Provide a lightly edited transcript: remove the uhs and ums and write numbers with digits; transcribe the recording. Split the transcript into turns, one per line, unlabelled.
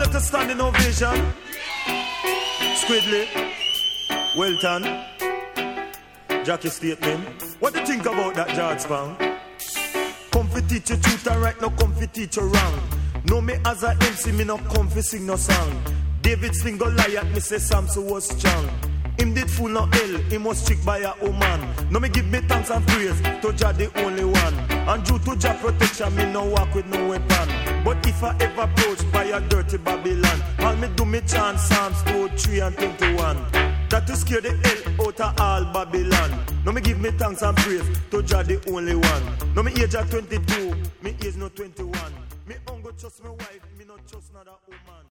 get a standing ovation. Squidly, Welton, Jackie Statement. What do you think about that, George Spang? Come for teach you truth and right, no come for teach you wrong. Know me as a MC, me no come for sing no song. David sling Goliath, me say Samson was strong. Him did fool no hell, he was tricked by a woman. Now me give me thanks and praise to Jah the only one. And due to Jah protection, me no walk with no weapon. But if I ever approached by a dirty Babylon, all me do me chant Psalms 2:3 and 21. That to scare the hell out of all Babylon. Now me give me thanks and praise to Jah the only one. Now me age at 22, me age no 21. Me ungo trust my wife, me not trust another woman.